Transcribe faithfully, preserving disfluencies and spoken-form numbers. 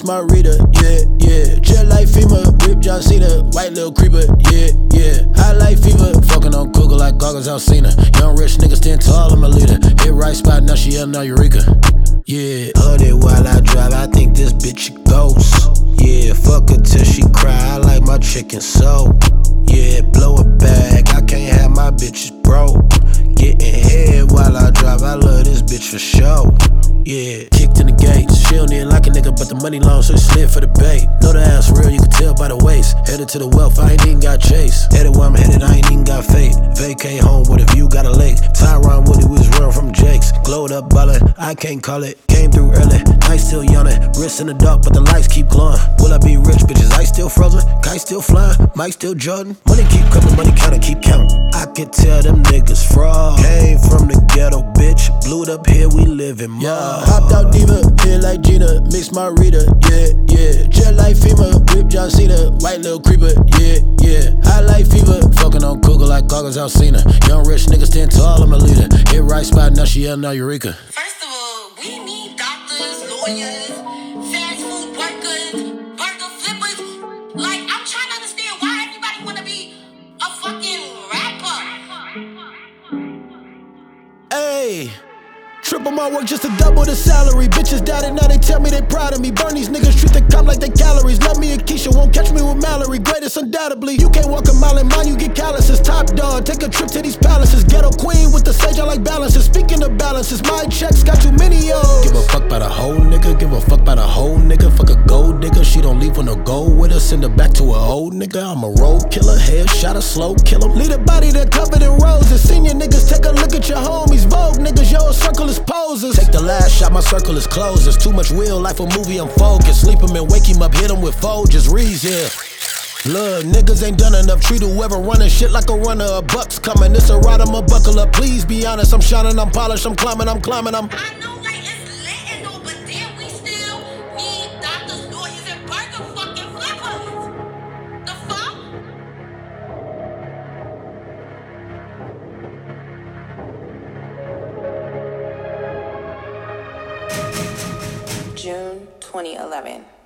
Miss Marita, yeah, yeah. Jet like FEMA, whip John Cena, white little creeper, yeah, yeah. High like fever, fucking on Google like goggles out Cena. Young rich nigga stand tall, I'm a leader. Hit right spot, now she yelling out Eureka. Yeah, hooded while I drive, I think this bitch a ghost. Yeah, fuck her till she cry, I like my chicken so. Yeah, blow it back, I can't have my bitches broke. Getting head while I drive, I love this bitch for sure. Yeah, kicked in the gates. She don't even like a nigga, but the money long, so she slid for the bait. Know the ass real, you can tell by the waist. Headed to the wealth, I ain't even got chase. Headed where I'm headed, I ain't even got fate. Vacate home with a view, got a lake. Tyron Woody was run from Jake's. Glowed up ballin', I can't call it. Came through early, night still yawning. Wrist in the dark, but the lights keep glowing. Will I be rich, bitches? Ice still frozen, kite still flying, Mike still Jordan. Money keep coming, money counter keep counting. I could tell them niggas fraud. Came from the ghetto, bitch. Blued up here, we livin' more. Yeah, hopped out diva, here like Gina, Miss Marita, yeah, yeah. Jet like FEMA, whip John Cena, white little creeper, yeah, yeah. High like fever, fucking on Google like goggles out Cena. Young rich nigga stand tall, I'm a leader. Hit right spot, now she yelling out Eureka. First of all, we need doctors, lawyers, fast food workers, burger flippers. Like, I'm trying to understand why everybody wanna be a fucking rapper. Hey, triple my work just to double the salary. Bitches doubted, now they tell me they proud of me. Burn these niggas, treat the cop like they calories. Love me and Keisha, won't catch me with Mallory. Greatest undoubtedly, you can't walk a mile in mine, you get calluses. Top dog, take a trip to these palaces. Ghetto queen with the sage, I like balances. Speaking of balances, my checks got too many O's. Give a fuck about a whole nigga, give a fuck about a whole nigga. Fuck a gold digger, she don't leave with no gold with her. Send her back to her old nigga, I'm a road killer. Headshot, a slow killer. Lead a body that covered in roses. Senior niggas, take a look at your homies. Vogue niggas, your circle is posers. Take the last shot, my circle is closed. There's too much real life, a movie, I'm focused. Sleep him and wake him up, hit him with Folgers. Reeves here. Look, niggas ain't done enough. Treat whoever running shit like a runner. A buck's coming, it's a ride, I'ma buckle up. Please be honest, I'm shining, I'm polished, I'm climbing, I'm climbing, I'm. I know, like, it's lit and all, but damn, we still need doctors, lawyers, and burger fucking flippers. The fuck? June twenty eleven.